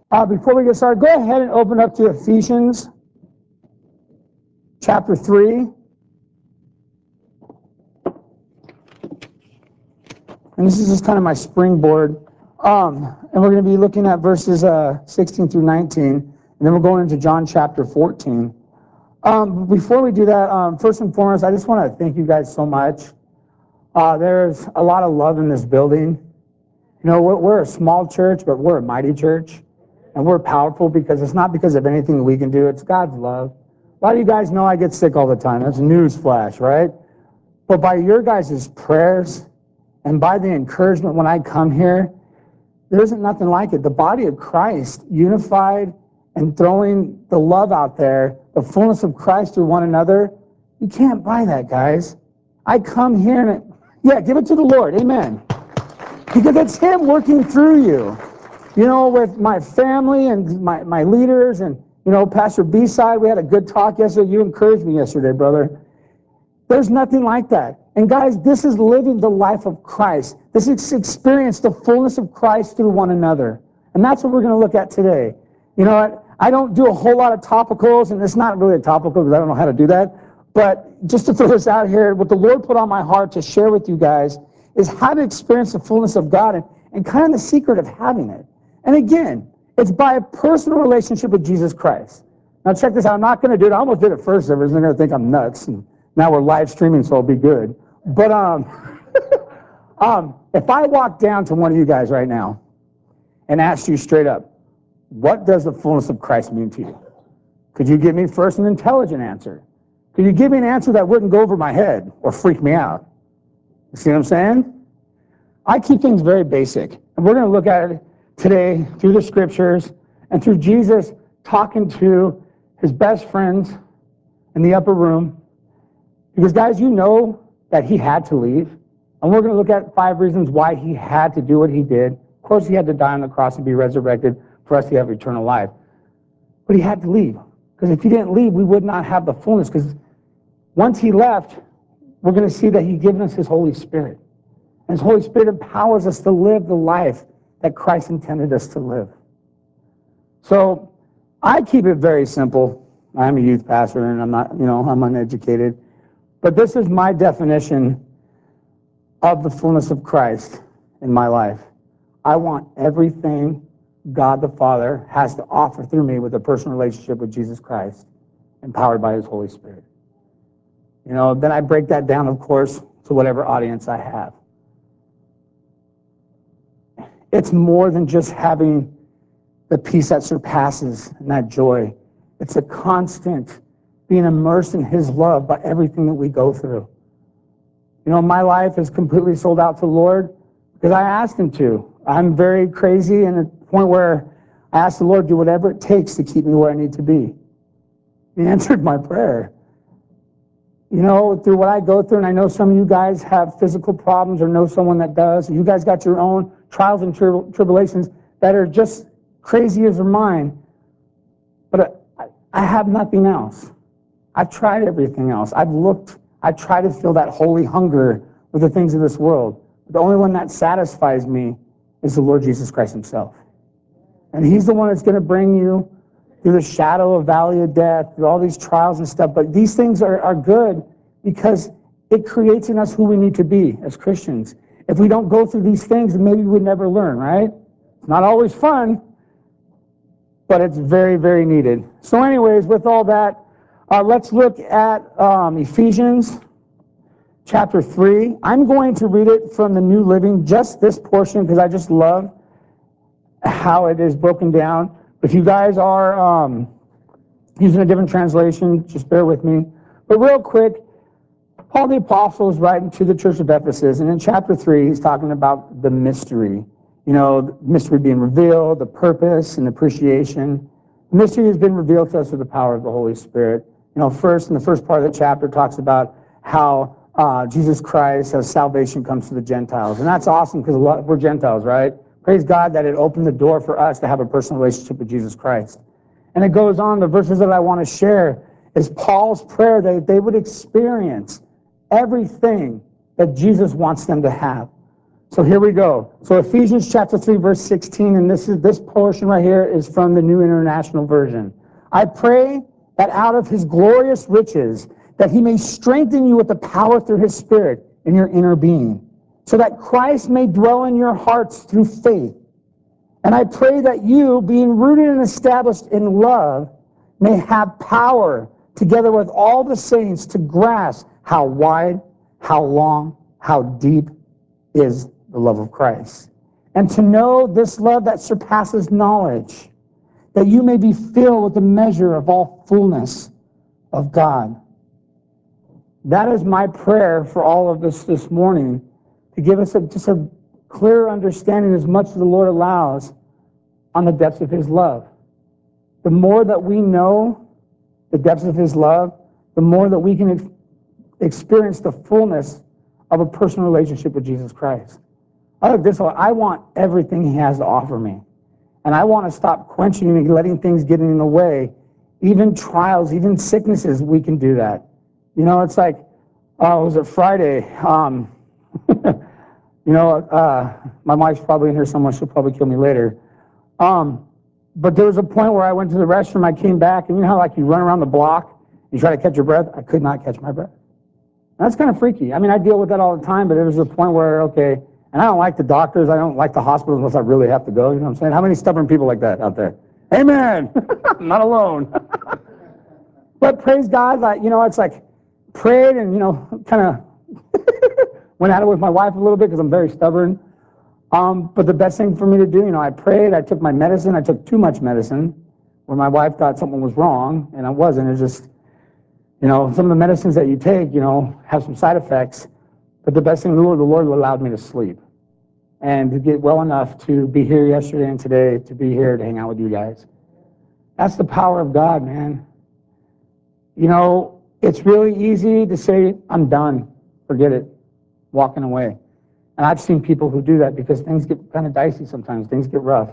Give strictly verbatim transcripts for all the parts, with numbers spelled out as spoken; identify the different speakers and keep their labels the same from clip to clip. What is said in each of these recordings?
Speaker 1: Uh, before we get started, go ahead and open up to Ephesians chapter three. And this is just kind of my springboard. Um, and we're going to be looking at verses uh, sixteen through nineteen. And then we're going into John chapter fourteen. Um, before we do that, um, first and foremost, I just want to thank you guys so much. Uh, there's a lot of love in this building. You know, we're, we're a small church, but we're a mighty church. And we're powerful because it's not because of anything we can do. It's God's love. A lot of you guys know I get sick all the time. That's a news flash, right? But by your guys' prayers and by the encouragement when I come here, there isn't nothing like it. The body of Christ, unified and throwing the love out there, the fullness of Christ through one another, you can't buy that, guys. I come here and, it, yeah, give it to the Lord. Amen. Because it's Him working through you. You know, with my family and my, my leaders and, you know, Pastor B-Side, we had a good talk yesterday. You encouraged me yesterday, brother. There's nothing like that. And guys, this is living the life of Christ. This is experience the fullness of Christ through one another. And that's what we're going to look at today. You know what? I don't do a whole lot of topicals, and it's not really a topical because I don't know how to do that. But just to throw this out here, what the Lord put on my heart to share with you guys is how to experience the fullness of God and, and kind of the secret of having it. And again, it's by a personal relationship with Jesus Christ. Now check this out. I'm not going to do it. I almost did it first service. They're going to think I'm nuts. And now we're live streaming, so I'll be good. But um, um, if I walk down to one of you guys right now and ask you straight up, what does the fullness of Christ mean to you? Could you give me first an intelligent answer? Could you give me an answer that wouldn't go over my head or freak me out? You see what I'm saying? I keep things very basic. And we're going to look at it today through the scriptures and through Jesus talking to his best friends in the upper room. Because, guys, you know that he had to leave. And we're going to look at five reasons why he had to do what he did. Of course, he had to die on the cross and be resurrected for us to have eternal life. But he had to leave. Because if he didn't leave, we would not have the fullness. Because once he left, we're going to see that he's given us his Holy Spirit. And his Holy Spirit empowers us to live the life that Christ intended us to live. So I keep it very simple. I'm a youth pastor, and I'm not, you know, I'm uneducated. But this is my definition of the fullness of Christ in my life. I want everything God the Father has to offer through me with a personal relationship with Jesus Christ, empowered by his Holy Spirit. You know, then I break that down, of course, to whatever audience I have. It's more than just having the peace that surpasses and that joy. It's a constant being immersed in his love by everything that we go through. You know, my life is completely sold out to the Lord because I asked him to. I'm very crazy and at the point where I asked the Lord to do whatever it takes to keep me where I need to be. He answered my prayer. You know, through what I go through, and I know some of you guys have physical problems or know someone that does. You guys got your own trials and tri- tribulations that are just crazy as are mine. But I, I have nothing else. I've tried everything else. I've looked, I try to feel that holy hunger with the things of this world. But the only one that satisfies me is the Lord Jesus Christ himself. And he's the one that's going to bring you through the shadow of valley of death, through all these trials and stuff. But these things are, are good because it creates in us who we need to be as Christians. If we don't go through these things, then maybe we would never learn, right? It's not always fun, but it's very, very needed. So anyways, with all that, uh, let's look at um, Ephesians chapter three. I'm going to read it from the New Living, just this portion, because I just love how it is broken down. If you guys are um, using a different translation, just bear with me. But real quick, Paul the Apostle is writing to the church of Ephesus, and in chapter three, he's talking about the mystery. You know, the mystery being revealed, the purpose and appreciation. The mystery has been revealed to us through the power of the Holy Spirit. You know, first, in the first part of the chapter, talks about how uh, Jesus Christ, as salvation comes to the Gentiles. And that's awesome because we're Gentiles, right? Praise God that it opened the door for us to have a personal relationship with Jesus Christ. And it goes on, the verses that I want to share is Paul's prayer that they would experience everything that Jesus wants them to have. So here we go. So Ephesians chapter three, verse sixteen, and this is this portion right here is from the New International Version. I pray that out of his glorious riches, that he may strengthen you with the power through his Spirit in your inner being, so that Christ may dwell in your hearts through faith. And I pray that you, being rooted and established in love, may have power, together with all the saints, to grasp how wide, how long, how deep is the love of Christ, and to know this love that surpasses knowledge, that you may be filled with the measure of all fullness of God. That is my prayer for all of us this morning, to give us a, just a clearer understanding, as much as the Lord allows, on the depths of his love. The more that we know the depths of his love, the more that we can ex- experience the fullness of a personal relationship with Jesus Christ. I look this way, I want everything he has to offer me. And I want to stop quenching and letting things get in the way. Even trials, even sicknesses, we can do that. You know, it's like, oh, it was a Friday. Um, you know, uh, my wife's probably in here somewhere. She'll probably kill me later. Um, but there was a point where I went to the restroom, I came back, and you know how like you run around the block, you try to catch your breath? I could not catch my breath. That's kind of freaky. I mean, I deal with that all the time, but there was a point where, okay, and I don't like the doctors, I don't like the hospitals unless I really have to go, you know what I'm saying? How many stubborn people like that out there? Amen! I'm not alone. But praise God, like, you know, it's like, prayed and, you know, kind of went at it with my wife a little bit because I'm very stubborn. Um, but the best thing for me to do, you know, I prayed, I took my medicine, I took too much medicine, where my wife thought something was wrong, and I wasn't. It was just, you know, some of the medicines that you take, you know, have some side effects. But the best thing, the Lord, the Lord allowed me to sleep and to get well enough to be here yesterday and today, to be here to hang out with you guys. That's the power of God, man. You know, it's really easy to say, I'm done, forget it, walking away. And I've seen people who do that because things get kind of dicey sometimes, things get rough.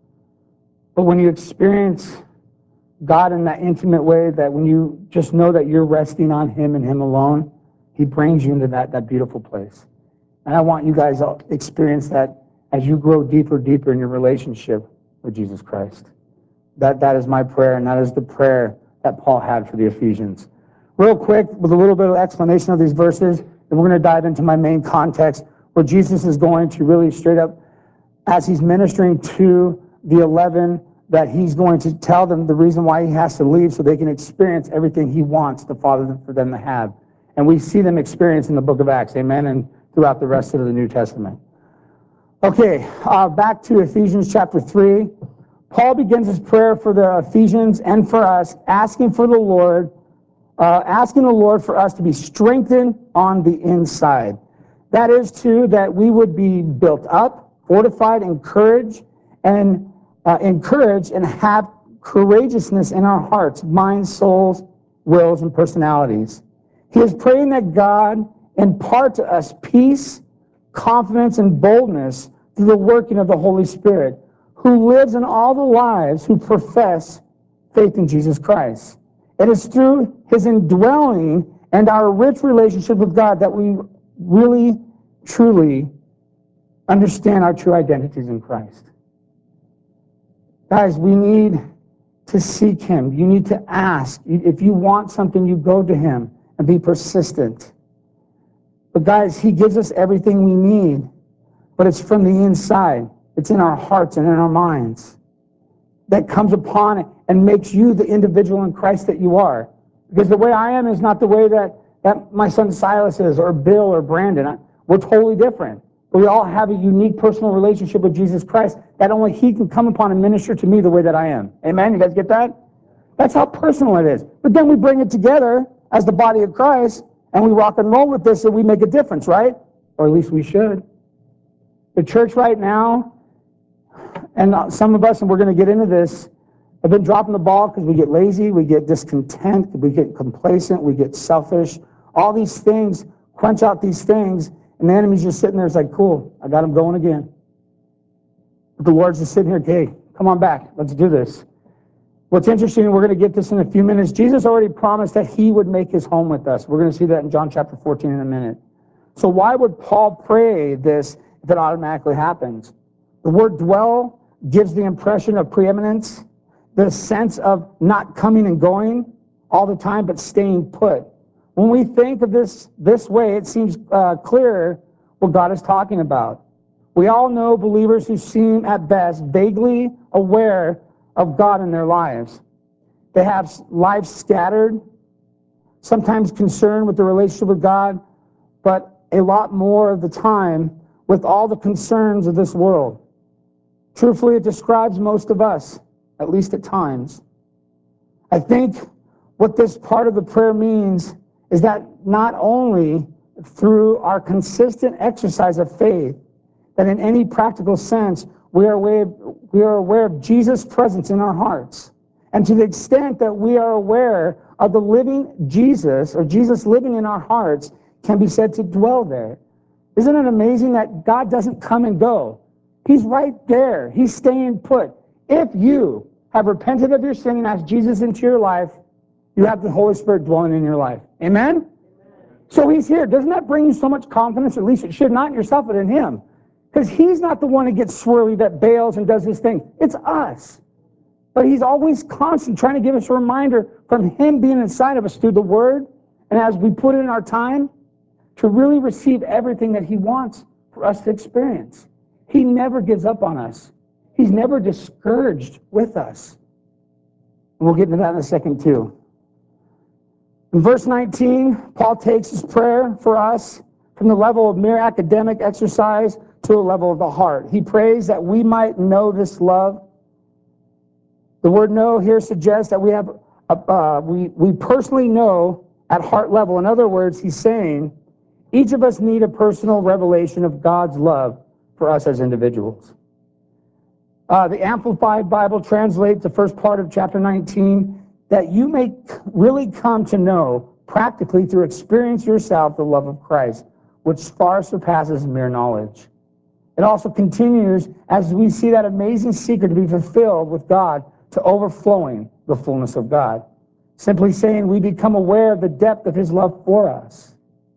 Speaker 1: But when you experience God in that intimate way, that when you just know that you're resting on him and him alone, he brings you into that, that beautiful place. And I want you guys to experience that as you grow deeper, deeper in your relationship with Jesus Christ. That, that is my prayer, and that is the prayer that Paul had for the Ephesians. Real quick, with a little bit of explanation of these verses, then we're going to dive into my main context, where Jesus is going to really straight up, as he's ministering to the eleven, that he's going to tell them the reason why he has to leave, so they can experience everything he wants the Father for them to have. And we see them experience in the book of Acts, amen, and throughout the rest of the New Testament. Okay, uh, back to Ephesians chapter three. Paul begins his prayer for the Ephesians and for us, asking for the Lord, uh, asking the Lord for us to be strengthened on the inside. That is, too, that we would be built up, fortified, encouraged, and uh, encouraged and have courageousness in our hearts, minds, souls, wills, and personalities. He is praying that God impart to us peace, confidence, and boldness through the working of the Holy Spirit, who lives in all the lives who profess faith in Jesus Christ. It is through his indwelling and our rich relationship with God that we really, truly understand our true identities in Christ. Guys, we need to seek him. You need to ask. If you want something, you go to him and be persistent. But guys, he gives us everything we need, but it's from the inside. It's in our hearts and in our minds that comes upon it and makes you the individual in Christ that you are. Because the way I am is not the way that, that my son Silas is, or Bill, or Brandon. I, we're totally different. But we all have a unique personal relationship with Jesus Christ that only he can come upon and minister to me the way that I am. Amen? You guys get that? That's how personal it is. But then we bring it together as the body of Christ, and we rock and roll with this, and we make a difference, right? Or at least we should. The church right now, and some of us, and we're going to get into this, have been dropping the ball because we get lazy, we get discontent, we get complacent, we get selfish. All these things, quench out these things, and the enemy's just sitting there. It's like, cool, I got him going again. But the Lord's just sitting here, okay, come on back, let's do this. What's interesting, and we're going to get this in a few minutes, Jesus already promised that he would make his home with us. We're going to see that in John chapter fourteen in a minute. So why would Paul pray this if it automatically happens. The word dwell gives the impression of preeminence, the sense of not coming and going all the time, but staying put. When we think of this this way, it seems uh, clearer what God is talking about. We all know believers who seem at best vaguely aware of God in their lives. They have lives scattered, sometimes concerned with the relationship with God, but a lot more of the time with all the concerns of this world. Truthfully, it describes most of us, at least at times. I think what this part of the prayer means is that not only through our consistent exercise of faith, that in any practical sense, we are aware, we are aware of Jesus' presence in our hearts. And to the extent that we are aware of the living Jesus, or Jesus living in our hearts, can be said to dwell there. Isn't it amazing that God doesn't come and go? He's right there. He's staying put. If you have repented of your sin and asked Jesus into your life, you have the Holy Spirit dwelling in your life. Amen? Amen. So he's here. Doesn't that bring you so much confidence? At least it should, not in yourself, but in him. Because he's not the one that gets swirly, that bails and does his thing. It's us. But he's always constant trying to give us a reminder from him being inside of us through the word, and as we put in our time, to really receive everything that he wants for us to experience. He never gives up on us. He's never discouraged with us. And we'll get into that in a second too. In verse nineteen, Paul takes his prayer for us from the level of mere academic exercise to a level of the heart. He prays that we might know this love. The word know here suggests that we have a, uh, we, we personally know at heart level. In other words, he's saying each of us need a personal revelation of God's love for us as individuals. Uh, the Amplified Bible translates the first part of chapter nineteen, that you may really come to know practically through experience yourself the love of Christ, which far surpasses mere knowledge. It also continues as we see that amazing secret to be fulfilled with God to overflowing the fullness of God. Simply saying we become aware of the depth of his love for us.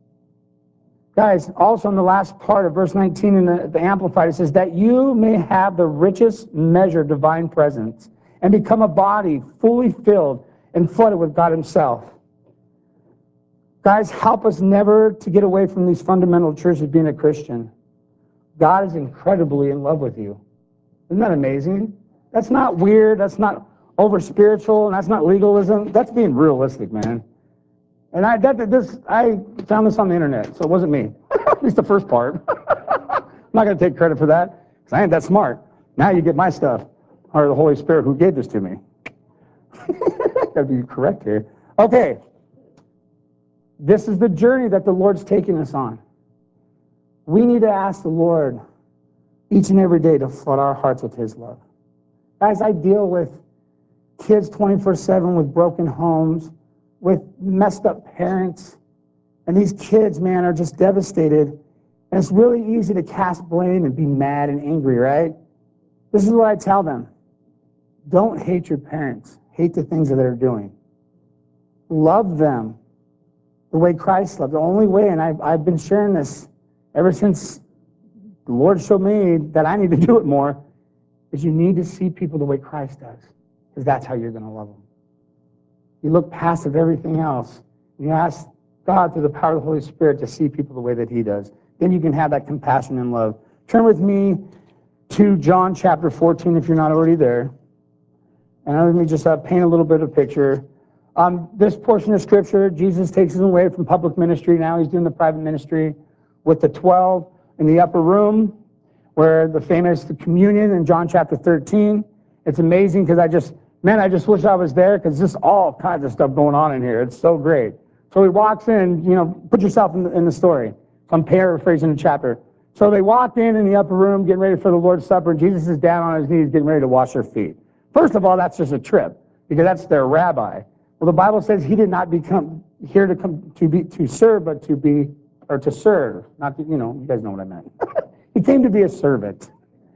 Speaker 1: Guys, also in the last part of verse nineteen in the, the Amplified, it says that you may have the richest measure of divine presence and become a body fully filled and flooded with God himself. Guys, help us never to get away from these fundamental truths of being a Christian. God is incredibly in love with you. Isn't that amazing? That's not weird. That's not over spiritual, and that's not legalism. That's being realistic, man. And I that this I found this on the internet, so it wasn't me. At least the first part. I'm not going to take credit for that because I ain't that smart. Now you get my stuff, or the Holy Spirit who gave this to me. Got to be correct here. Okay. This is the journey that the Lord's taking us on. We need to ask the Lord each and every day to flood our hearts with his love. Guys, I deal with kids twenty-four seven with broken homes, with messed up parents, and these kids, man, are just devastated. And it's really easy to cast blame and be mad and angry, right? This is what I tell them. Don't hate your parents. Hate the things that they're doing. Love them the way Christ loved. The only way, and I've, I've been sharing this ever since the Lord showed me that I need to do it more, is you need to see people the way Christ does, because that's how you're going to love them. You look past of everything else, and you ask God through the power of the Holy Spirit to see people the way that he does. Then you can have that compassion and love. Turn with me to John chapter fourteen if you're not already there. And let me just uh, paint a little bit of picture. Um, this portion of Scripture, Jesus takes him away from public ministry. Now he's doing the private ministry with the twelve in the upper room, where the famous communion in John chapter thirteen. It's amazing because I just, man, I just wish I was there because there's all kinds of stuff going on in here. It's so great. So he walks in, you know, put yourself in the, in the story. So I'm paraphrasing the chapter. So they walk in in the upper room, getting ready for the Lord's Supper, and Jesus is down on his knees, getting ready to wash their feet. First of all, that's just a trip, because that's their rabbi. Well, the Bible says he did not become here to come to be to serve, but to be, or to serve. Not to, you know, you guys know what I meant. He came to be a servant.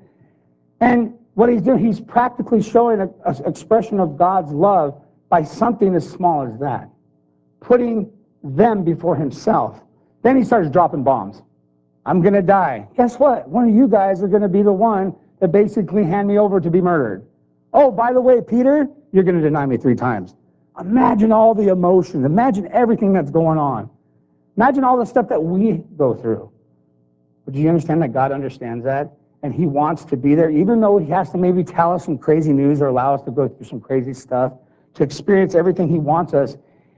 Speaker 1: And what he's doing, he's practically showing an expression of God's love by something as small as that, putting them before himself. Then he starts dropping bombs. I'm going to die. Guess what? One of you guys are going to be the one that basically hand me over to be murdered. Oh, by the way, Peter, you're going to deny me three times. Imagine all the emotions. Imagine everything that's going on. Imagine all the stuff that we go through. But do you understand that God understands that? And he wants to be there, even though he has to maybe tell us some crazy news or allow us to go through some crazy stuff, to experience everything he wants us.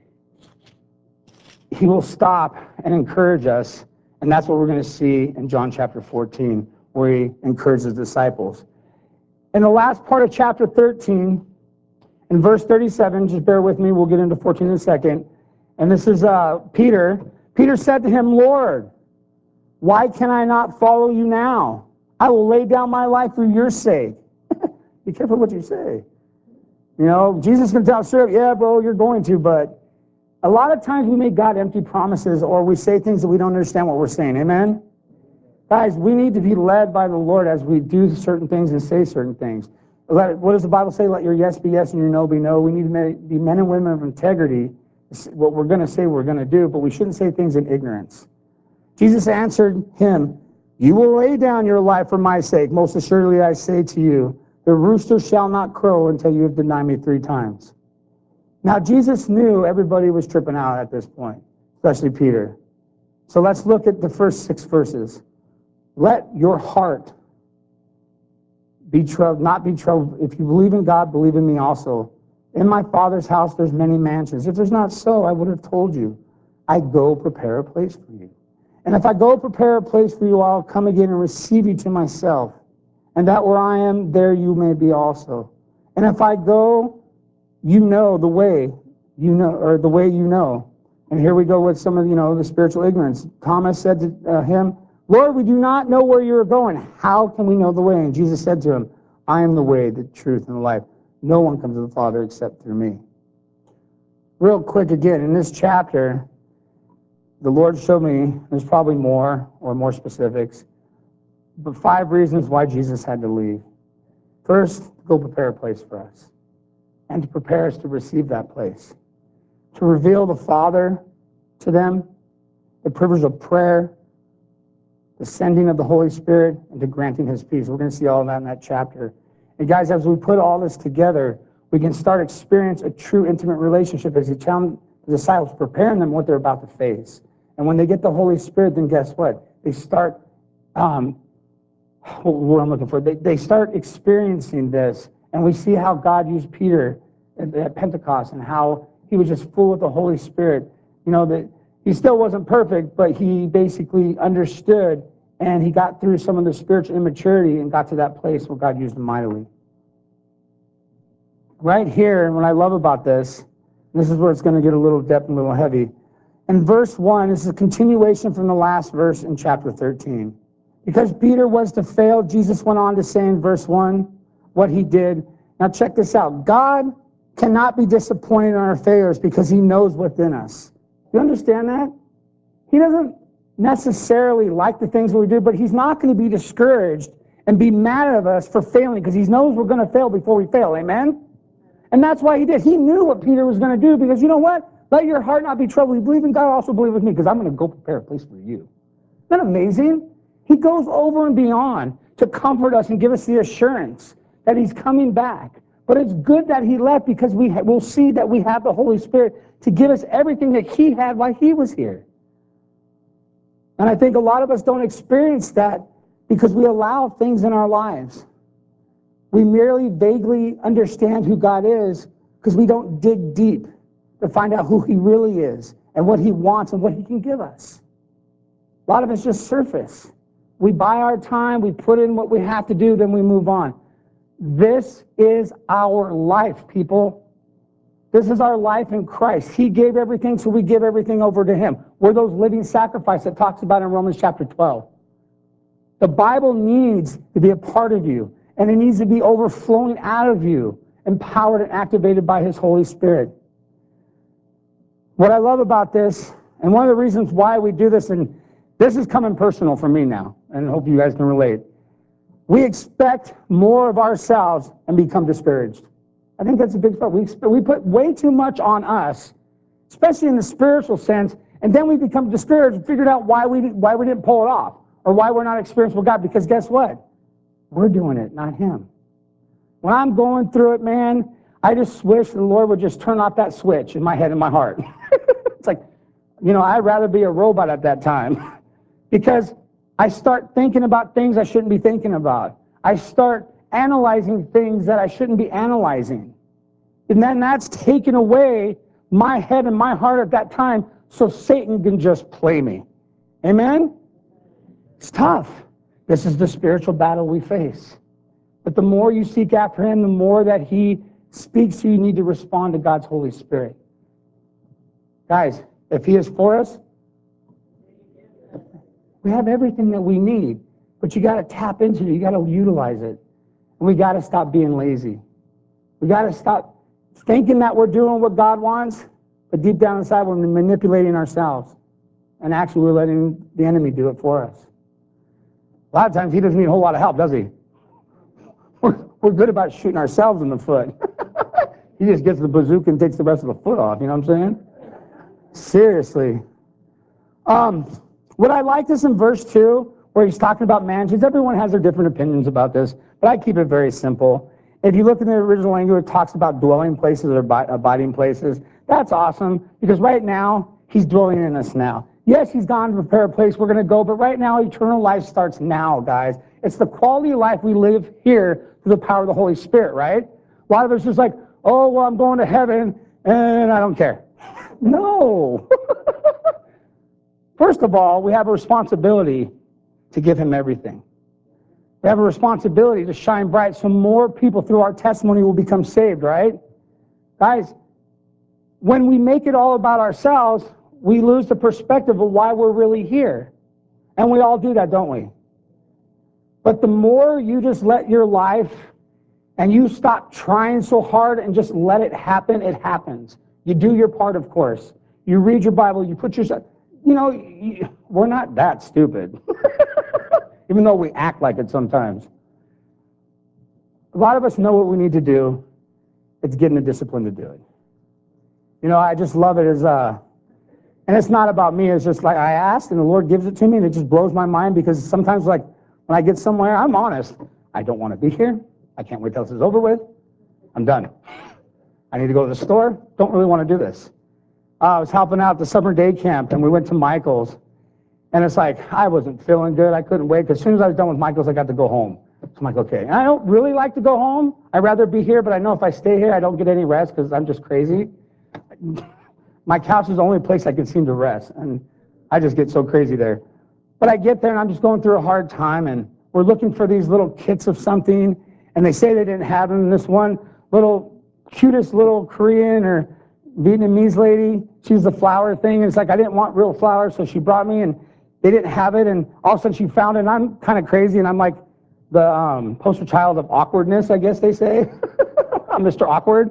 Speaker 1: He will stop and encourage us. And that's what we're going to see in John chapter fourteen, where he encourages his disciples. In the last part of chapter thirteen, in verse thirty-seven, just bear with me, we'll get into fourteen in a second. And this is uh, Peter. Peter said to him, Lord, why can I not follow you now? I will lay down my life for your sake. Be careful what you say. You know, Jesus can tell, sure, yeah, bro, you're going to, but a lot of times we make God empty promises, or we say things that we don't understand what we're saying. Amen? Guys, we need to be led by the Lord as we do certain things and say certain things. What does the Bible say? Let your yes be yes and your no be no. We need to be men and women of integrity. What we're going to say, we're going to do, but we shouldn't say things in ignorance. Jesus answered him, you will lay down your life for my sake. Most assuredly I say to you, the rooster shall not crow until you have denied me three times. Now Jesus knew everybody was tripping out at this point, especially Peter. So let's look at the first six verses. Let your heart be troubled, not be troubled. If you believe in God, believe in me also. In my Father's house there's many mansions. If there's not so, I would have told you. I go prepare a place for you. And if I go prepare a place for you, I'll come again and receive you to myself. And that where I am, there you may be also. And if I go, you know the way, you know, or the way you know. And here we go with some of, you know, the spiritual ignorance. Thomas said to uh, him, Lord, we do not know where you are going. How can we know the way? And Jesus said to him, I am the way, the truth, and the life. No one comes to the Father except through me. Real quick again, in this chapter, the Lord showed me, there's probably more or more specifics, but five reasons why Jesus had to leave. First, to go prepare a place for us, and to prepare us to receive that place. To reveal the Father to them, the privilege of prayer, the sending of the Holy Spirit, and to granting his peace. We're going to see all of that in that chapter. And guys, as we put all this together, we can start experience a true intimate relationship as he challenged the disciples, preparing them what they're about to face. And when they get the Holy Spirit, then guess what? They start, um, what I'm looking for, they, they start experiencing this. And we see how God used Peter at, at Pentecost and how he was just full of the Holy Spirit. You know, that he still wasn't perfect, but he basically understood, and he got through some of the spiritual immaturity and got to that place where God used him mightily. Right here, and what I love about this, this is where it's going to get a little depth and a little heavy. In verse one, this is a continuation from the last verse in chapter thirteen. Because Peter was to fail, Jesus went on to say in verse one what he did. Now check this out. God cannot be disappointed in our failures because he knows what's in us. You understand that? He doesn't necessarily like the things that we do, but he's not going to be discouraged and be mad at us for failing because he knows we're going to fail before we fail. Amen? And that's why he did. He knew what Peter was going to do because you know what? Let your heart not be troubled. You believe in God, also believe with me because I'm going to go prepare a place for you. Isn't that amazing? He goes over and beyond to comfort us and give us the assurance that he's coming back. But it's good that he left because we ha- we'll see that we have the Holy Spirit to give us everything that he had while he was here. And I think a lot of us don't experience that because we allow things in our lives. We merely vaguely understand who God is because we don't dig deep to find out who he really is and what he wants and what he can give us. A lot of it's just surface. We buy our time, we put in what we have to do, then we move on. This is our life, people. This is our life in Christ. He gave everything, so we give everything over to him. We're those living sacrifices that talks about in Romans chapter twelve. The Bible needs to be a part of you, and it needs to be overflowing out of you, empowered and activated by his Holy Spirit. What I love about this, and one of the reasons why we do this, and this is coming personal for me now, and I hope you guys can relate. We expect more of ourselves and become discouraged. I think that's a big part. We, we put way too much on us, especially in the spiritual sense, and then we become discouraged and figured out why we, why we didn't pull it off. or why we're not experiencing with God, because guess what? We're doing it, not him. When I'm going through it, man, I just wish the Lord would just turn off that switch in my head and my heart. It's like, you know, I'd rather be a robot at that time because I start thinking about things I shouldn't be thinking about. I start analyzing things that I shouldn't be analyzing. And then that's taken away my head and my heart at that time so Satan can just play me. Amen? It's tough. This is the spiritual battle we face. But the more you seek after him, the more that he speaks to you, you need to respond to God's Holy Spirit. Guys, if he is for us, we have everything that we need. But you got to tap into it. You got to utilize it. And we got to stop being lazy. We got to stop thinking that we're doing what God wants, but deep down inside we're manipulating ourselves. And actually we're letting the enemy do it for us. A lot of times he doesn't need a whole lot of help, does he? We're, we're good about shooting ourselves in the foot. He just gets the bazooka and takes the rest of the foot off, you know what I'm saying? Seriously. Um, what I like is in verse two, where he's talking about mansions. Everyone has their different opinions about this, but I keep it very simple. If you look in the original language, it talks about dwelling places or abiding places. That's awesome, because right now, he's dwelling in us now. Yes, he's gone to prepare a place we're going to go, but right now, eternal life starts now, guys. It's the quality of life we live here through the power of the Holy Spirit, right? A lot of us just like, oh, well, I'm going to heaven, and I don't care. No. First of all, we have a responsibility to give him everything. We have a responsibility to shine bright so more people through our testimony will become saved, right? Guys, when we make it all about ourselves, we lose the perspective of why we're really here. And we all do that, don't we? But the more you just let your life and you stop trying so hard and just let it happen, it happens. You do your part, of course. You read your Bible, you put yourself, you know, you, we're not that stupid. Even though we act like it sometimes. A lot of us know what we need to do. It's getting the discipline to do it. You know, I just love it as, uh, and it's not about me. It's just like I asked and the Lord gives it to me, and it just blows my mind, because sometimes, like, when I get somewhere, I'm honest. I don't want to be here. I can't wait till this is over with. I'm done. I need to go to the store. Don't really want to do this. Uh, I was helping out the summer day camp, and we went to Michael's. And it's like, I wasn't feeling good. I couldn't wait. Because as soon as I was done with Michael's, I got to go home. So I'm like, okay. And I don't really like to go home. I'd rather be here, but I know if I stay here, I don't get any rest because I'm just crazy. My couch is the only place I can seem to rest. And I just get so crazy there. But I get there, and I'm just going through a hard time. And we're looking for these little kits of something. And they say they didn't have them. And this one little, cutest little Korean or Vietnamese lady, she's the flower thing. And it's like, I didn't want real flowers, so she brought me, and they didn't have it, and all of a sudden she found it, and I'm kind of crazy, and I'm like the um, poster child of awkwardness, I guess they say. I'm Mister Awkward.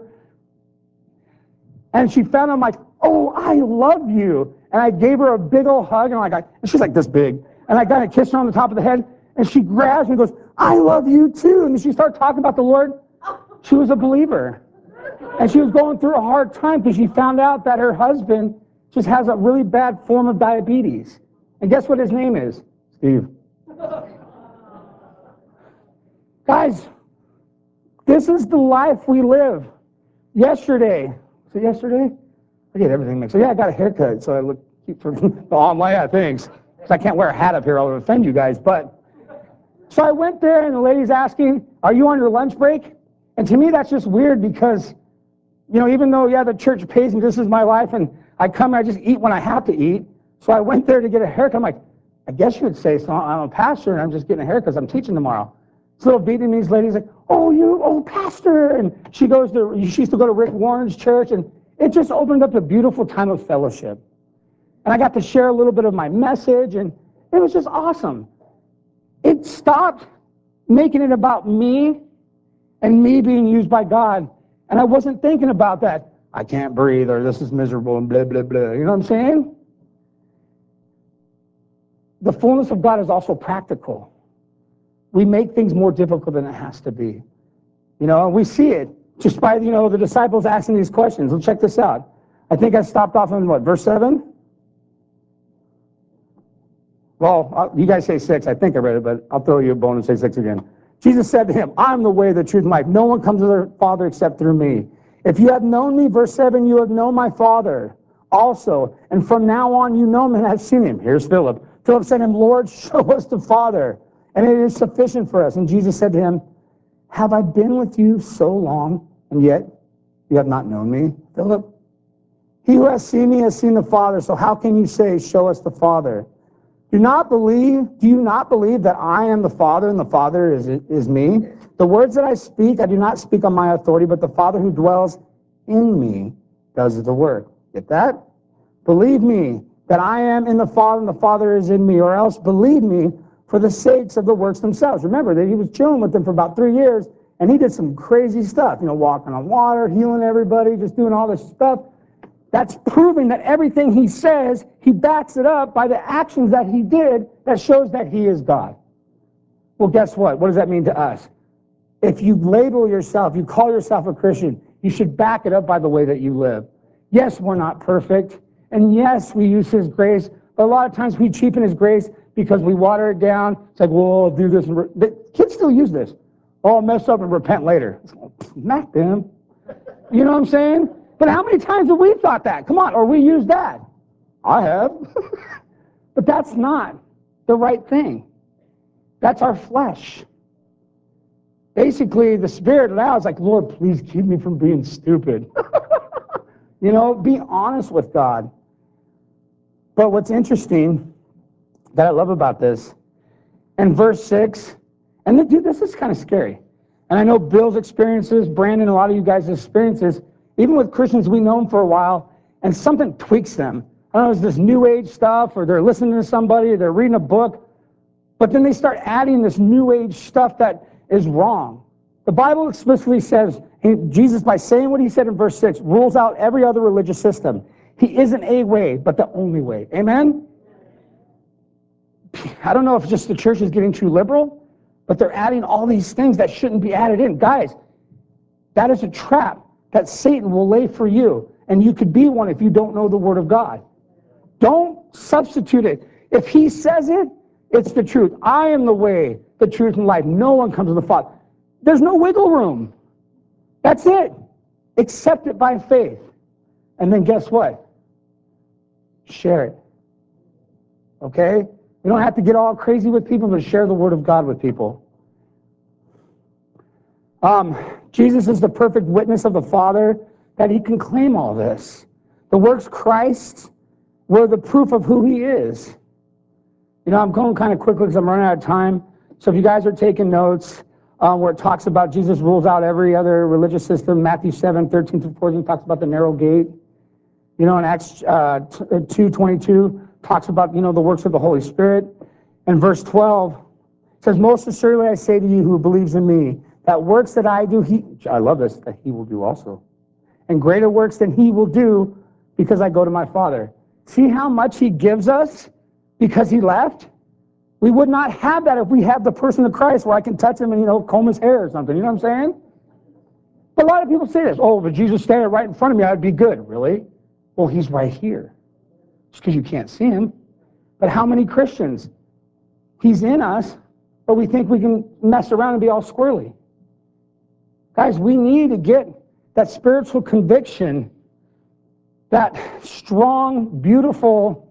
Speaker 1: And she found it, I'm like, oh, I love you. And I gave her a big old hug, and, like, I, and she's like this big. And I kind of kissed her on the top of the head, and she grabs me and goes, I love you too. And she started talking about the Lord. She was a believer. And she was going through a hard time because she found out that her husband just has a really bad form of diabetes. And guess what his name is? Steve. Guys, this is the life we live. Yesterday, was it yesterday? I get everything mixed up. Yeah, I got a haircut, so I look cute for oh, my, yeah, thanks. So I can't wear a hat up here, I'll offend you guys. But so I went there, and the lady's asking, are you on your lunch break? And to me, that's just weird because, you know, even though, yeah, the church pays me, this is my life, and I come and I just eat when I have to eat. So I went there to get a haircut. I'm like, I guess you would say so. I'm a pastor, and I'm just getting a haircut because I'm teaching tomorrow. This little Vietnamese lady's like, oh, you, oh, pastor. And she goes to, she used to go to Rick Warren's church, and it just opened up a beautiful time of fellowship. And I got to share a little bit of my message, and it was just awesome. It stopped making it about me and me being used by God. And I wasn't thinking about that. I can't breathe, or this is miserable, and blah, blah, blah. You know what I'm saying? The fullness of God is also practical. We make things more difficult than it has to be. You know, and we see it just by, you know, the disciples asking these questions. Let's check this out. I think I stopped off on what, verse seven? Well, uh, you guys say six. I think I read it, but I'll throw you a bone and say six again. Jesus said to him, I'm the way, the truth, and life. No one comes to the Father except through me. If you have known me, verse seven, you have known my Father also. And from now on, you know him and have seen him. Here's Philip. Philip said to him, Lord, show us the Father, and it is sufficient for us. And Jesus said to him, have I been with you so long, and yet you have not known me, Philip? He who has seen me has seen the Father. So how can you say, show us the Father? Do not believe, do you not believe that I am the Father and the Father is, is me? The words that I speak, I do not speak on my authority, but the Father who dwells in me does the work. Get that? Believe me that I am in the Father and the Father is in me, or else believe me for the sakes of the works themselves. Remember that he was chilling with them for about three years, and he did some crazy stuff, you know, walking on water, healing everybody, just doing all this stuff. That's proving that everything he says, he backs it up by the actions that he did that shows that he is God. Well, guess what? What does that mean to us? If you label yourself, you call yourself a Christian, you should back it up by the way that you live. Yes, we're not perfect. And yes, we use his grace. But a lot of times we cheapen his grace because we water it down. It's like, well, I'll do this. The kids still use this. Oh, I'll mess up and repent later. Not them. You know what I'm saying? But how many times have we thought that? Come on, or we use that? I have. But that's not the right thing. That's our flesh. Basically, the Spirit now is like, Lord, please keep me from being stupid. You know, be honest with God. But what's interesting that I love about this, in verse six, and dude, this is kind of scary. And I know Bill's experiences, Brandon, a lot of you guys' experiences, even with Christians we know them for a while, and something tweaks them. I don't know, it's this new age stuff, or they're listening to somebody, or they're reading a book, but then they start adding this new age stuff that is wrong. The Bible explicitly says, Jesus, by saying what he said in verse six, rules out every other religious system. He isn't a way, but the only way. Amen? I don't know if just the church is getting too liberal, but they're adding all these things that shouldn't be added in. Guys, that is a trap that Satan will lay for you, and you could be one if you don't know the Word of God. Don't substitute it. If he says it, it's the truth. I am the way, the truth, and life. No one comes to the Father. There's no wiggle room. That's it. Accept it by faith. And then guess what? Share it. Okay? We don't have to get all crazy with people, but share the Word of God with people. Um, Jesus is the perfect witness of the Father that he can claim all this. The works of Christ were the proof of who he is. You know, I'm going kind of quickly because I'm running out of time. So if you guys are taking notes, uh, where it talks about Jesus rules out every other religious system, Matthew seven, thirteen through fourteen talks about the narrow gate. You know, in Acts uh, two twenty-two talks about, you know, the works of the Holy Spirit. And verse twelve says, most assuredly I say to you who believes in me, that works that I do, he, I love this, that he will do also. And greater works than he will do because I go to my Father. See how much he gives us because he left? We would not have that if we had the person of Christ where I can touch him and, you know, comb his hair or something. You know what I'm saying? But a lot of people say this, oh, but Jesus standing right in front of me, I'd be good. Really? Well, he's right here. Just because you can't see him. But how many Christians? He's in us, but we think we can mess around and be all squirrely. Guys, we need to get that spiritual conviction, that strong, beautiful,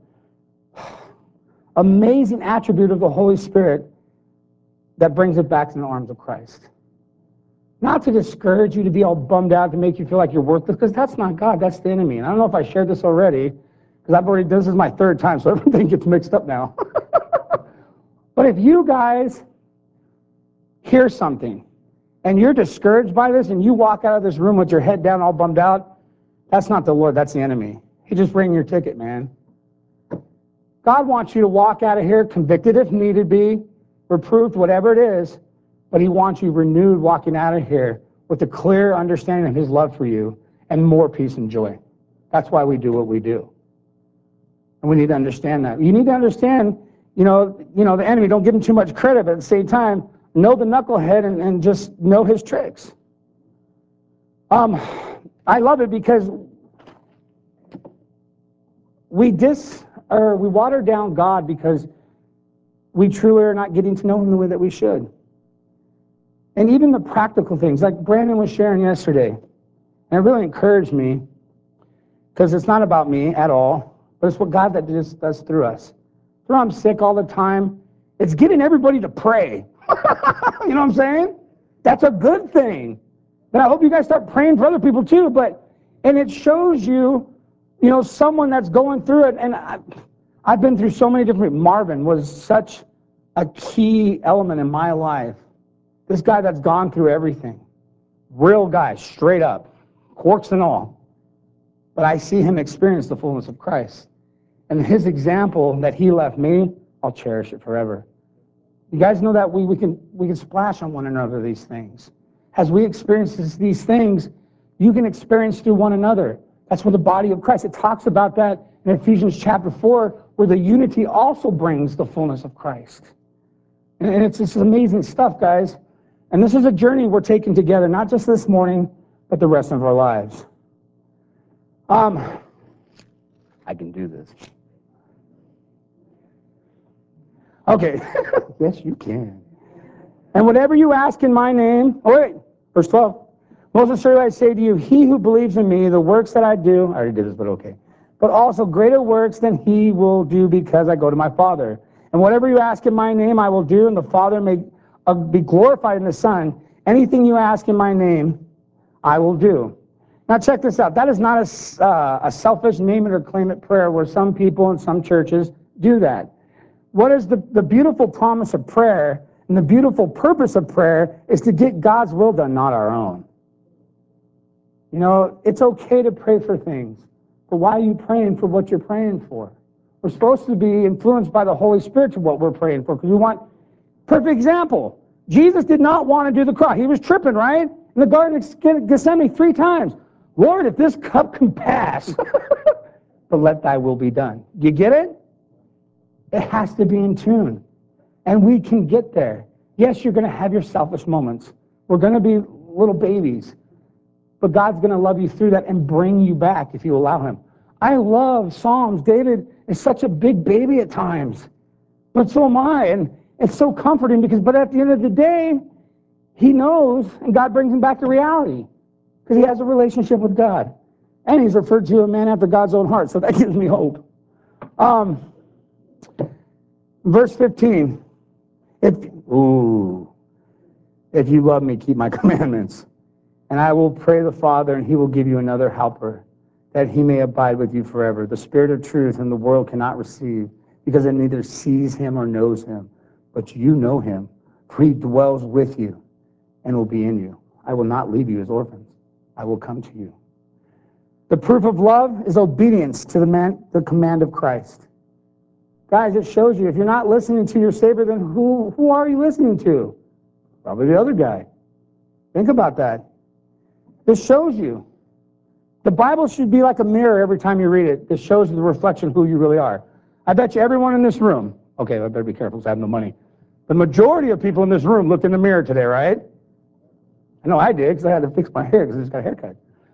Speaker 1: amazing attribute of the Holy Spirit that brings it back in the arms of Christ. Not to discourage you, to be all bummed out, to make you feel like you're worthless, because that's not God, that's the enemy. And I don't know if I shared this already, because I've already, this is my third time, so everything gets mixed up now. But if you guys hear something, and you're discouraged by this, and you walk out of this room with your head down, all bummed out, that's not the Lord, that's the enemy. He just bring your ticket, man. God wants you to walk out of here convicted if needed be, reproved, whatever it is, but he wants you renewed walking out of here with a clear understanding of his love for you and more peace and joy. That's why we do what we do. And we need to understand that. You need to understand, you know, you know, the enemy, don't give him too much credit, but at the same time, know the knucklehead and, and just know his tricks. Um, I love it because we dis or we water down God because we truly are not getting to know him the way that we should. And even the practical things, like Brandon was sharing yesterday, and it really encouraged me, because it's not about me at all, but it's what God that just does through us. Through I'm sick all the time, it's getting everybody to pray. You know what I'm saying? That's a good thing. And I hope you guys start praying for other people too, but, and it shows you, you know, someone that's going through it. And I, I've been through so many different, Marvin was such a key element in my life. This guy that's gone through everything. Real guy, straight up, quirks and all. But I see him experience the fullness of Christ. And his example that he left me, I'll cherish it forever. You guys know that we, we can we can splash on one another these things. As we experience this, these things, you can experience through one another. That's what the body of Christ. It talks about that in Ephesians chapter four, where the unity also brings the fullness of Christ. And, and it's this amazing stuff, guys. And this is a journey we're taking together, not just this morning, but the rest of our lives. Um, I can do this. Okay. Yes, you can. And whatever you ask in my name, oh wait, verse twelve. Most assuredly I say to you, he who believes in me, the works that I do, I already did this, but okay. But also greater works than he will do, because I go to my Father. And whatever you ask in my name, I will do, and the Father may uh, be glorified in the Son. Anything you ask in my name, I will do. Now check this out. That is not a, uh, a selfish name it or claim it prayer where some people in some churches do that. What is the, the beautiful promise of prayer and the beautiful purpose of prayer is to get God's will done, not our own. You know, it's okay to pray for things, but why are you praying for what you're praying for? We're supposed to be influenced by the Holy Spirit to what we're praying for, because we want, perfect example, Jesus did not want to do the cross. He was tripping, right? In the Garden of Gethsemane three times. Lord, if this cup can pass, but let thy will be done. You get it? It has to be in tune. And we can get there. Yes, you're going to have your selfish moments. We're going to be little babies. But God's going to love you through that and bring you back if you allow him. I love Psalms. David is such a big baby at times. But so am I. And it's so comforting because, but at the end of the day, he knows, and God brings him back to reality because he has a relationship with God. And he's referred to a man after God's own heart. So that gives me hope. Um, verse fifteen. If, ooh, if you love me, keep my commandments. And I will pray the Father, and he will give you another helper, that he may abide with you forever. The Spirit of truth whom the world cannot receive, because it neither sees him or knows him. But you know him, for he dwells with you and will be in you. I will not leave you as orphans. I will come to you. The proof of love is obedience to the, man, the command of Christ. Guys, it shows you, if you're not listening to your Savior, then who, who are you listening to? Probably the other guy. Think about that. This shows you. The Bible should be like a mirror every time you read it. It shows the reflection of who you really are. I bet you everyone in this room, okay, I better be careful because I have no money. The majority of people in this room looked in the mirror today, right? I know I did because I had to fix my hair because I just got a haircut.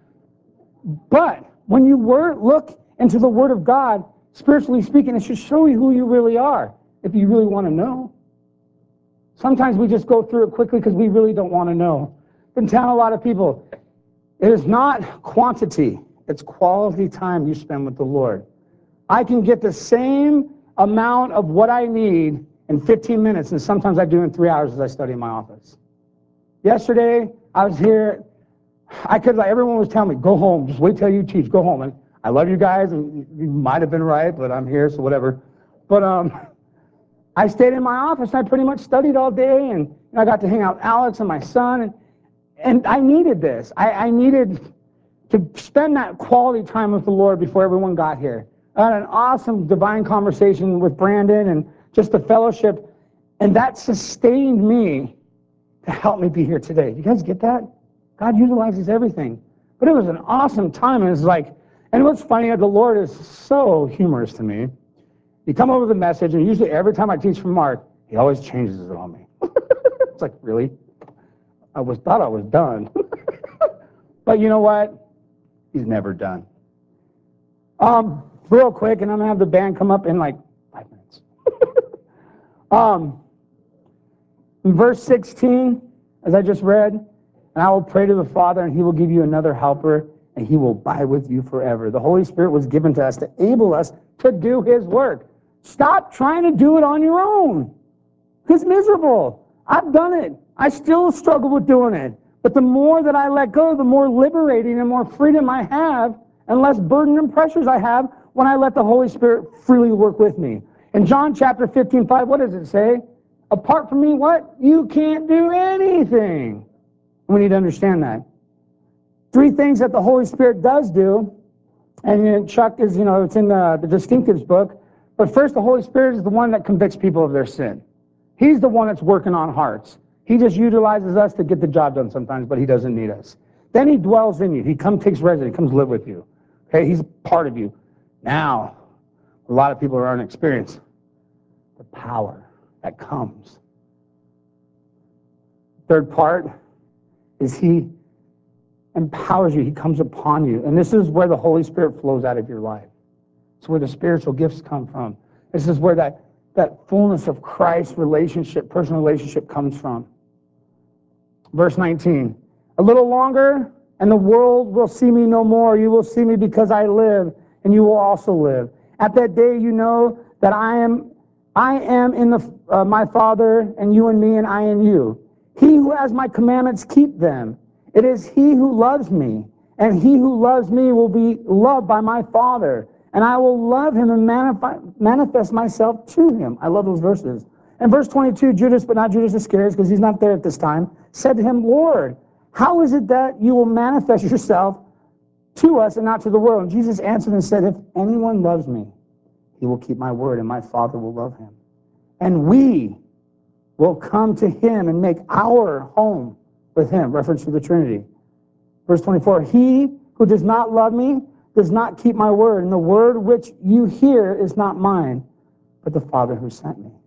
Speaker 1: But when you were, look into the Word of God, spiritually speaking, it should show you who you really are, if you really want to know. Sometimes we just go through it quickly because we really don't want to know. I've been telling a lot of people, it is not quantity, it's quality time you spend with the Lord. I can get the same amount of what I need in fifteen minutes, and sometimes I do in three hours as I study in my office. Yesterday, I was here, I could, like, everyone was telling me, go home, just wait till you teach, go home. And I love you guys, and you might have been right, but I'm here, so whatever. But um, I stayed in my office, and I pretty much studied all day, and, and I got to hang out with Alex and my son, and, and I needed this. I, I needed to spend that quality time with the Lord before everyone got here. I had an awesome divine conversation with Brandon and just the fellowship, and that sustained me to help me be here today. You guys get that? God utilizes everything. But it was an awesome time, and it's like, and what's funny, the Lord is so humorous to me. You come over with a message, and usually every time I teach from Mark, he always changes it on me. It's like, really? I was thought I was done. But you know what? He's never done. Um, real quick, and I'm going to have the band come up in like five minutes. Um, in verse sixteen, as I just read, and I will pray to the Father, and he will give you another helper, and he will abide with you forever. The Holy Spirit was given to us to enable us to do his work. Stop trying to do it on your own. It's miserable. I've done it. I still struggle with doing it. But the more that I let go, the more liberating and more freedom I have, and less burden and pressures I have when I let the Holy Spirit freely work with me. In John chapter fifteen, five, what does it say? Apart from me, what? You can't do anything. We need to understand that. Three things that the Holy Spirit does do, and then Chuck is, you know, it's in the, the Distinctives book. But first, the Holy Spirit is the one that convicts people of their sin. He's the one that's working on hearts. He just utilizes us to get the job done sometimes, but he doesn't need us. Then he dwells in you. He comes, takes residence, he comes live with you. Okay, he's part of you. Now, a lot of people are unexperienced. The power that comes. Third part is he empowers you. He comes upon you. And this is where the Holy Spirit flows out of your life. It's where the spiritual gifts come from. This is where that, that fullness of Christ relationship, personal relationship comes from. Verse nineteen, a little longer, and the world will see me no more. You will see me because I live, and you will also live. At that day, you know that I am, I am in the, uh, my Father, and you in me, and I in you. He who has my commandments, keep them. It is he who loves me, and he who loves me will be loved by my Father, and I will love him and manif- manifest myself to him. I love those verses. And verse twenty-two, Judas, but not Judas Iscariot, because he's not there at this time, said to him, Lord, how is it that you will manifest yourself to us and not to the world? And Jesus answered and said, if anyone loves me, he will keep my word, and my Father will love him. And we will come to him and make our home with him, reference to the Trinity. Verse twenty-four, he who does not love me does not keep my word, and the word which you hear is not mine, but the Father who sent me.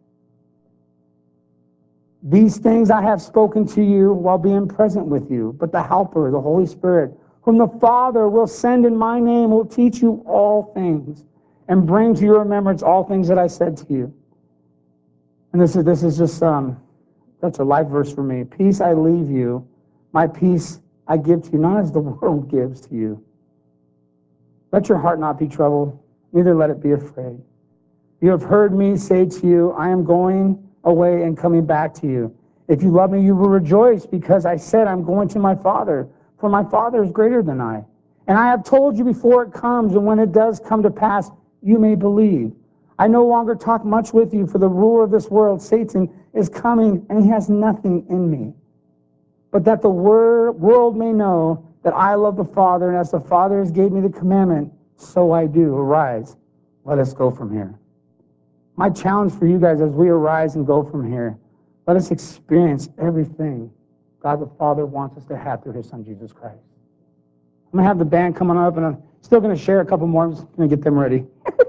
Speaker 1: These things I have spoken to you while being present with you, but the Helper, the Holy Spirit, whom the Father will send in my name, will teach you all things and bring to your remembrance all things that I said to you. And this is this is just um, that's a life verse for me. Peace I leave you, my peace I give to you, not as the world gives to you. Let your heart not be troubled, neither let it be afraid. You have heard me say to you, I am going away and coming back to you. If you love me, you will rejoice, because I said I'm going to my Father, for my Father is greater than I. And I have told you before it comes, and when it does come to pass, you may believe. I no longer talk much with you, for the ruler of this world, Satan, is coming, and he has nothing in me. But that the wor- world may know that I love the Father, and as the Father has gave me the commandment, so I do. Arise, let us go from here. My challenge for you guys as we arise and go from here, let us experience everything God the Father wants us to have through his Son, Jesus Christ. I'm going to have the band coming up, and I'm still going to share a couple more. I'm just going to get them ready.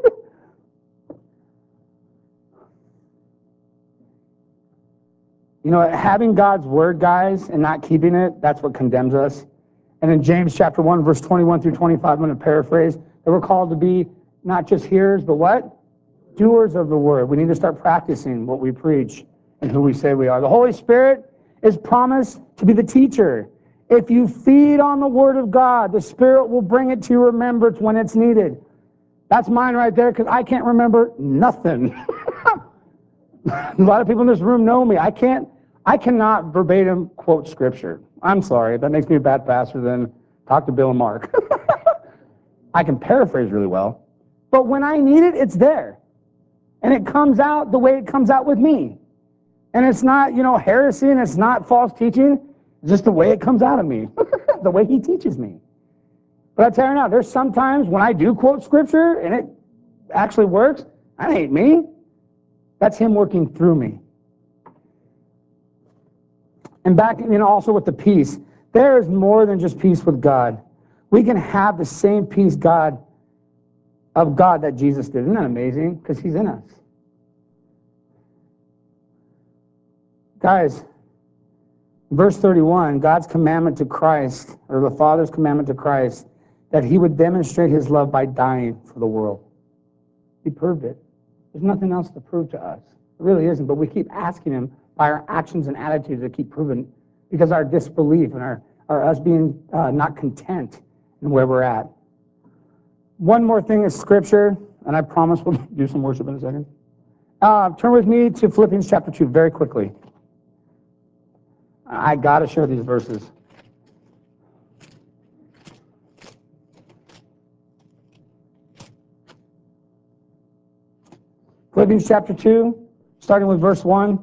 Speaker 1: You know, having God's word, guys, and not keeping it, that's what condemns us. And in James chapter one, verse twenty-one through twenty-five, I'm going to paraphrase, that we're called to be not just hearers, but what? Doers of the word. We need to start practicing what we preach and who we say we are. The Holy Spirit is promised to be the teacher. If you feed on the word of God, the Spirit will bring it to your remembrance when it's needed. That's mine right there, because I can't remember nothing. A lot of people in this room know me. I can't, I cannot verbatim quote scripture. I'm sorry. That makes me a bad pastor. Then talk to Bill and Mark. I can paraphrase really well. But when I need it, it's there. And it comes out the way it comes out with me. And it's not, you know, heresy, and it's not false teaching. It's just the way it comes out of me. The way he teaches me. But I tell you now, there's sometimes when I do quote scripture and it actually works, that ain't me. That's him working through me. And back, you know, also with the peace, there is more than just peace with God. We can have the same peace God of God that Jesus did. Isn't that amazing? Because he's in us. Guys, verse thirty-one, God's commandment to Christ, or the Father's commandment to Christ, that he would demonstrate his love by dying for the world. He proved it. There's nothing else to prove to us. It really isn't, but we keep asking him by our actions and attitudes that keep proving, because our disbelief and our, our us being uh, not content in where we're at. One more thing is scripture, and I promise we'll do some worship in a second. Uh, turn with me to Philippians chapter two very quickly. I got to share these verses. Philippians chapter two, starting with verse one.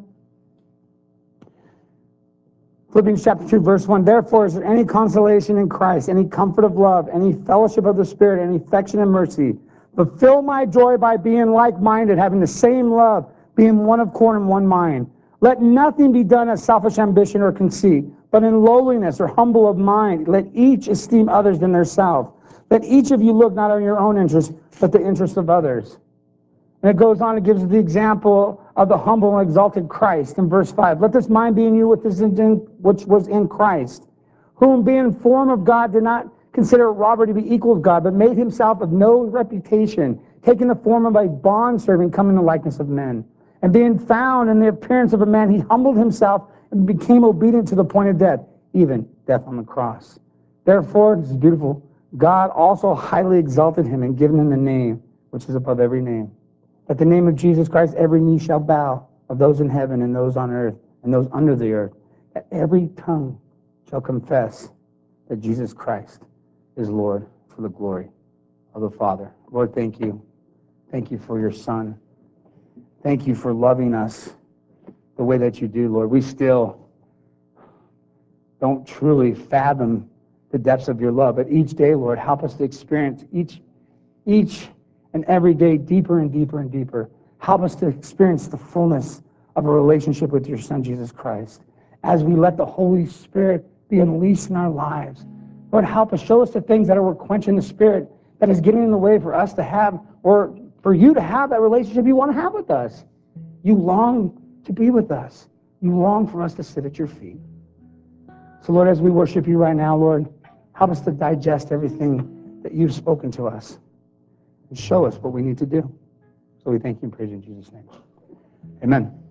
Speaker 1: Philippians chapter two, verse one. Therefore, is there any consolation in Christ, any comfort of love, any fellowship of the Spirit, any affection and mercy? Fulfill my joy by being like-minded, having the same love, being one accord and one mind. Let nothing be done as selfish ambition or conceit, but in lowliness or humble of mind, let each esteem others than themselves. Let each of you look not on your own interest, but the interest of others. And it goes on, it gives the example of the humble and exalted Christ in verse five. Let this mind be in you which was in Christ, whom being in form of God did not consider robbery to be equal with God, but made himself of no reputation, taking the form of a bondservant, coming in the likeness of men. And being found in the appearance of a man, he humbled himself and became obedient to the point of death, even death on the cross. Therefore, this is beautiful, God also highly exalted him and given him the name which is above every name. At the name of Jesus Christ, every knee shall bow, of those in heaven and those on earth and those under the earth. That every tongue shall confess that Jesus Christ is Lord, for the glory of the Father. Lord, thank you. Thank you for your Son. Thank you for loving us the way that you do, Lord. We still don't truly fathom the depths of your love, but each day, Lord, help us to experience each, each and every day deeper and deeper and deeper. Help us to experience the fullness of a relationship with your Son, Jesus Christ, as we let the Holy Spirit be unleashed in our lives. Lord, help us. Show us the things that are quenching the Spirit, that is getting in the way for us to have, or for you to have that relationship you want to have with us. You long to be with us. You long for us to sit at your feet. So, Lord, as we worship you right now, Lord, help us to digest everything that you've spoken to us and show us what we need to do. So we thank you and praise you in Jesus' name. Amen.